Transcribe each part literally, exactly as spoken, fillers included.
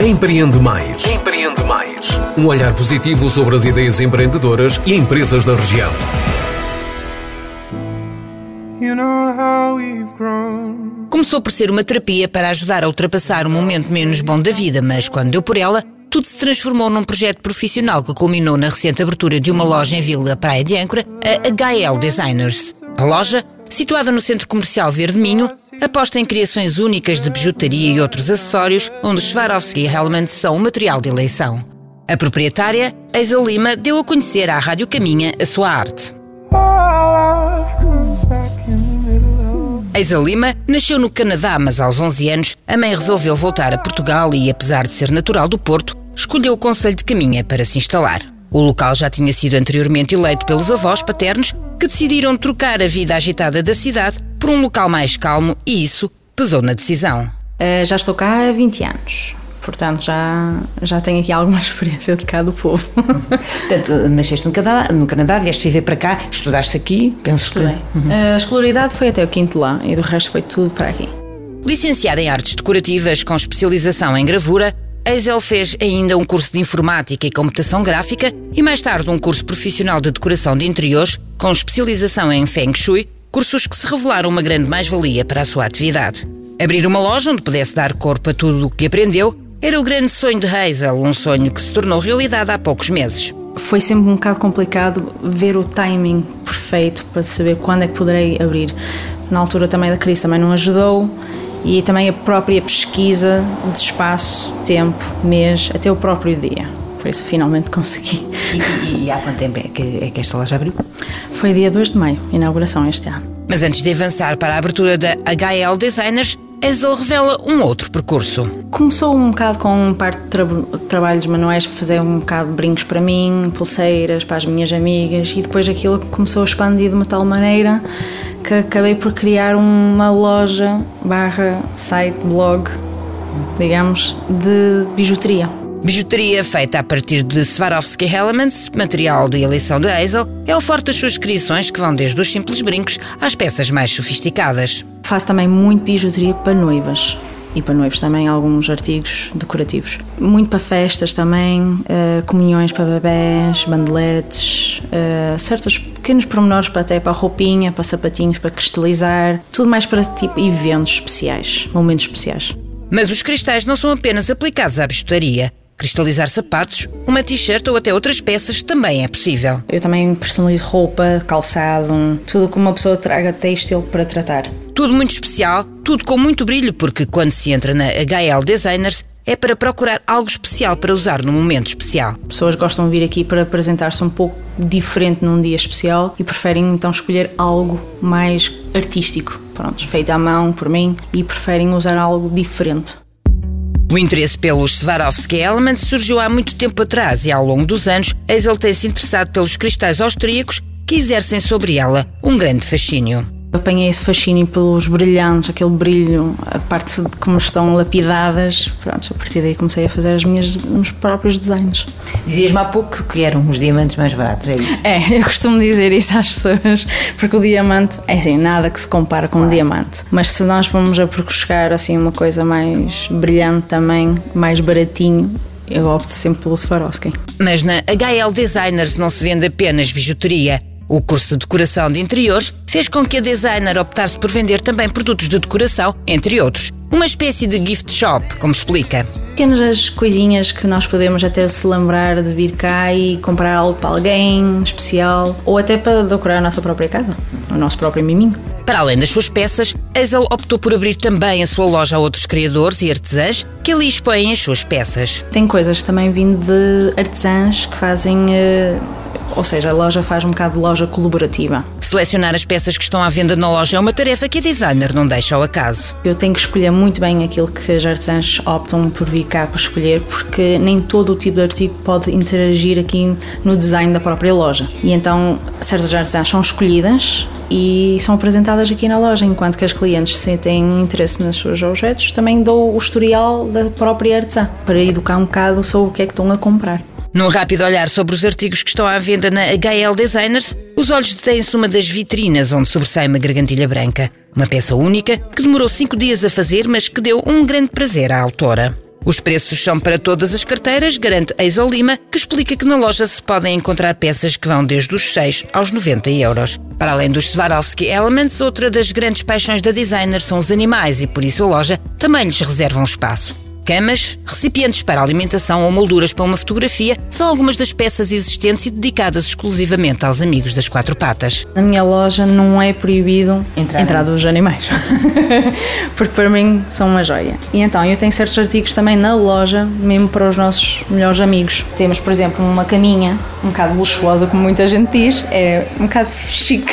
Empreende Mais. Empreende Mais. Um olhar positivo sobre as ideias empreendedoras e empresas da região. Começou por ser uma terapia para ajudar a ultrapassar o momento menos bom da vida, mas quando deu por ela, tudo se transformou num projeto profissional que culminou na recente abertura de uma loja em Vila Praia de Âncora, a H L Designers. A loja, situada no Centro Comercial Verde Minho, aposta em criações únicas de bijutaria e outros acessórios, onde Swarovski Elements são o material de eleição. A proprietária, Hazel Lima, deu a conhecer à Rádio Caminha a sua arte. Hazel Lima nasceu no Canadá, mas aos onze anos a mãe resolveu voltar a Portugal e, apesar de ser natural do Porto, escolheu o concelho de Caminha para se instalar. O local já tinha sido anteriormente eleito pelos avós paternos, que decidiram trocar a vida agitada da cidade por um local mais calmo, e isso pesou na decisão. Uh, já estou cá há vinte anos. Portanto, já, já tenho aqui alguma experiência de cá do povo. Portanto, nasceste no Canadá, no Canadá, vieste viver para cá, estudaste aqui, penso Estudei. Que... Uhum. A escolaridade foi até o quinto lá e do resto foi tudo para aqui. Licenciada em Artes Decorativas com especialização em gravura, Hazel fez ainda um curso de Informática e Computação Gráfica e mais tarde um curso profissional de Decoração de Interiores com especialização em Feng Shui, cursos que se revelaram uma grande mais-valia para a sua atividade. Abrir uma loja onde pudesse dar corpo a tudo o que aprendeu era o grande sonho de Hazel, um sonho que se tornou realidade há poucos meses. Foi sempre um bocado complicado ver o timing perfeito para saber quando é que poderei abrir. Na altura também da crise também não ajudou, e também a própria pesquisa de espaço, tempo, mês, até o próprio dia. Por isso finalmente consegui. E, e há quanto tempo é que, é que esta loja abriu? Foi dia dois de maio, inauguração este ano. Mas antes de avançar para a abertura da H L Designers, Hazel revela um outro percurso. Começou um bocado com parte de tra- trabalhos manuais para fazer um bocado de brincos para mim, pulseiras para as minhas amigas, e depois aquilo começou a expandir de uma tal maneira que acabei por criar uma loja barra site, blog, digamos, de bijuteria. Bijuteria feita a partir de Swarovski Elements, material de eleição de Hazel, é o forte das suas criações, que vão desde os simples brincos às peças mais sofisticadas. Faço também muito bijuteria para noivas e para noivos também, alguns artigos decorativos. Muito para festas também, uh, comunhões para bebés, bandeletes, uh, certos pequenos pormenores para até para a roupinha, para sapatinhos, para cristalizar, tudo mais para tipo eventos especiais, momentos especiais. Mas os cristais não são apenas aplicados à bijutaria. Cristalizar sapatos, uma t-shirt ou até outras peças também é possível. Eu também personalizo roupa, calçado, tudo que uma pessoa traga têxtil para tratar. Tudo muito especial, tudo com muito brilho, porque quando se entra na H L Designers é para procurar algo especial para usar num momento especial. Pessoas gostam de vir aqui para apresentar-se um pouco diferente num dia especial e preferem então escolher algo mais artístico, pronto, feito à mão por mim, e preferem usar algo diferente. O interesse pelos Swarovski Elements surgiu há muito tempo atrás e, ao longo dos anos, Hazel tem-se interessado pelos cristais austríacos que exercem sobre ela um grande fascínio. Apanhei esse fascínio pelos brilhantes, aquele brilho, a parte de como estão lapidadas. Pronto, a partir daí comecei a fazer as minhas, os meus próprios desenhos. Dizias-me há pouco que eram os diamantes mais baratos, é isso? É, eu costumo dizer isso às pessoas, porque o diamante, é assim, nada que se compara com o diamante. Mas se nós formos a buscar assim uma coisa mais brilhante também, mais baratinho, eu opto sempre pelo Swarovski. Mas na H L Designers não se vende apenas bijuteria. O curso de decoração de interiores fez com que a designer optasse por vender também produtos de decoração, entre outros. Uma espécie de gift shop, como explica. Pequenas coisinhas que nós podemos até se lembrar de vir cá e comprar algo para alguém especial, ou até para decorar a nossa própria casa, o nosso próprio miminho. Para além das suas peças, Hazel optou por abrir também a sua loja a outros criadores e artesãs que ali expõem as suas peças. Tem coisas também vindo de artesãs que fazem, ou seja, a loja faz um bocado de loja colaborativa. Selecionar as peças que estão à venda na loja é uma tarefa que a designer não deixa ao acaso. Eu tenho que escolher muito bem aquilo que as artesãs optam por vir cá para escolher, porque nem todo o tipo de artigo pode interagir aqui no design da própria loja. E então certas artesãs são escolhidas e são apresentadas aqui na loja, enquanto que as clientes, se têm interesse nos seus objetos, também dou o historial da própria artesã, para educar um bocado sobre o que é que estão a comprar. Num rápido olhar sobre os artigos que estão à venda na H L Designers, os olhos detêm-se numa das vitrinas onde sobressai uma gargantilha branca. Uma peça única que demorou cinco dias a fazer, mas que deu um grande prazer à autora. Os preços são para todas as carteiras, garante Hazel Lima, que explica que na loja se podem encontrar peças que vão desde os seis aos noventa euros. Para além dos Swarovski Elements, outra das grandes paixões da designer são os animais e por isso a loja também lhes reserva um espaço. Camas, recipientes para alimentação ou molduras para uma fotografia são algumas das peças existentes e dedicadas exclusivamente aos amigos das quatro patas. Na minha loja não é proibido Entrar entrar dos animais, porque para mim são uma joia. E então eu tenho certos artigos também na loja, mesmo para os nossos melhores amigos. Temos, por exemplo, uma caminha, um bocado luxuosa, como muita gente diz, é um bocado chique.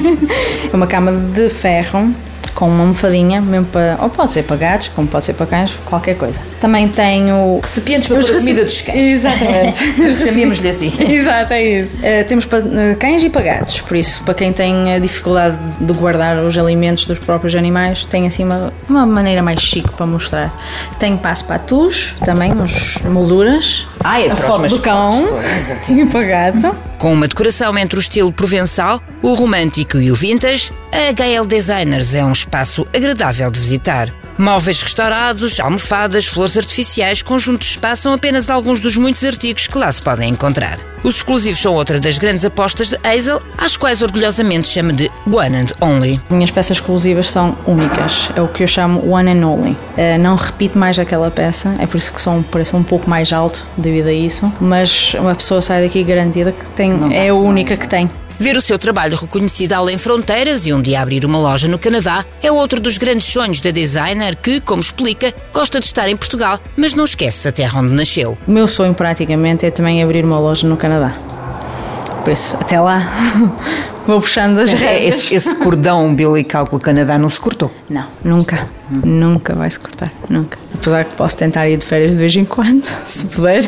É uma cama de ferro, com uma almofadinha, mesmo para, ou pode ser para gatos, como pode ser para cães, qualquer coisa. Também tenho recipientes para pôr a comida dos cães. Exatamente. Chamemos-lhe assim. Exato, é isso. Uh, temos para uh, cães e para gatos, por isso, para quem tem a dificuldade de guardar os alimentos dos próprios animais, tem assim uma, uma maneira mais chique para mostrar. Tenho passo-patus, também, uns molduras. Ah, é a para foto os do cão e para gato. Com uma decoração entre o estilo provençal, o romântico e o vintage, a H L Designers é um espaço agradável de visitar. Móveis restaurados, almofadas, flores artificiais, conjuntos de espaço são apenas alguns dos muitos artigos que lá se podem encontrar. Os exclusivos são outra das grandes apostas de Hazel, às quais orgulhosamente chama de One and Only. Minhas peças exclusivas são únicas, é o que eu chamo One and Only. Uh, não repito mais aquela peça, é por isso que são um preço um pouco mais alto devido a isso, mas uma pessoa sai daqui garantida que tem, é a única que tem. Ver o seu trabalho reconhecido além fronteiras e um dia abrir uma loja no Canadá é outro dos grandes sonhos da designer que, como explica, gosta de estar em Portugal, mas não esquece a terra onde nasceu. O meu sonho praticamente é também abrir uma loja no Canadá. Por isso, até lá, vou puxando as rédeas. Esse, esse cordão umbilical com o Canadá não se cortou? Não, nunca. Hum. Nunca vai se cortar, nunca. Apesar que posso tentar ir de férias de vez em quando, se puder.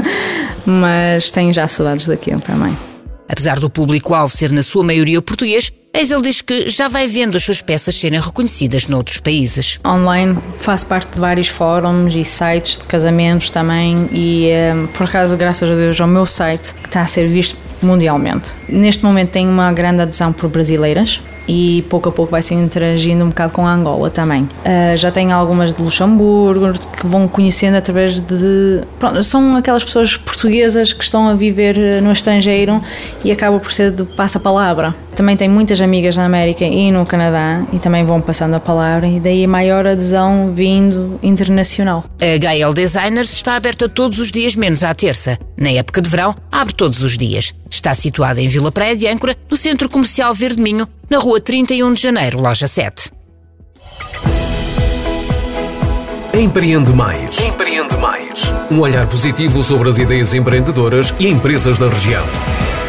Mas tenho já saudades daquilo também. Apesar do público-alvo ser na sua maioria português, Hazel diz que já vai vendo as suas peças serem reconhecidas noutros países. Online faço parte de vários fóruns e sites de casamentos também e, um, por acaso, graças a Deus, ao meu site que está a ser visto mundialmente. Neste momento tem uma grande adesão por brasileiras e pouco a pouco vai se interagindo um bocado com a Angola também. Uh, já tenho algumas de Luxemburgo que vão conhecendo através de... Pronto, são aquelas pessoas portuguesas que estão a viver no estrangeiro e acaba por ser de passa-palavra. Também tenho muitas amigas na América e no Canadá e também vão passando a palavra e daí a maior adesão vindo internacional. A H L Designers está aberta todos os dias menos à terça. Na época de verão, abre todos os dias. Está situada em Vila Praia de Âncora, no Centro Comercial Verde Minho, na rua trinta e um de janeiro, loja sete. Empreende Mais. Empreende Mais. Um olhar positivo sobre as ideias empreendedoras e empresas da região.